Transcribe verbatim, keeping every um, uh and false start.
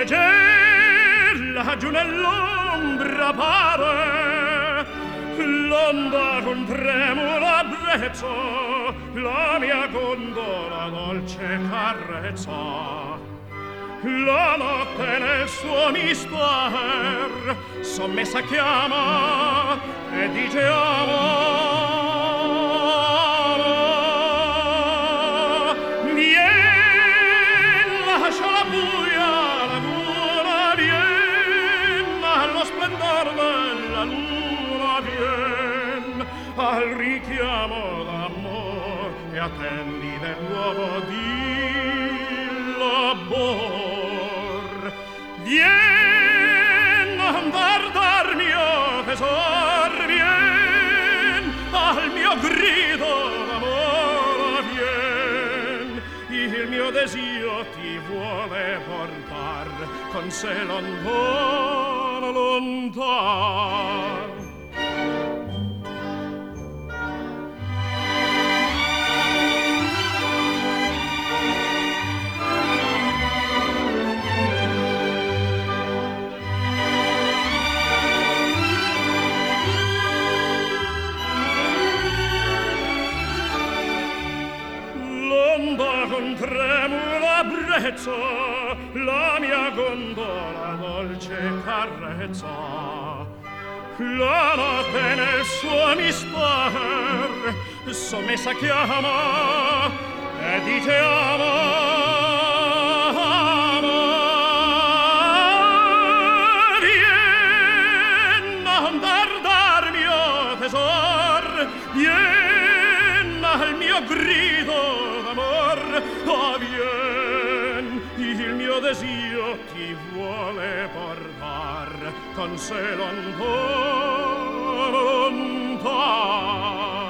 Legger laggiù nell'ombra pare l'onda con tremola brezza la mia gondola dolce carezza. La notte nel suo mister sommessa chiama e dice amo. Al richiamo d'amor e attendi del nuovo di labor. Vien a guardar mio tesor, vien al mio grido d'amor, vien. Il mio desio ti vuole portar con sé lontano, lontano. Con tremula brezza la mia gondola dolce carezza. La notte nel suo mister sommessa chiama e dice amo, amo. Vien a guardar mio tesor, vien al mio grido. Ah, vien, il mio desio ti vuole portar con sé lontano, lontano.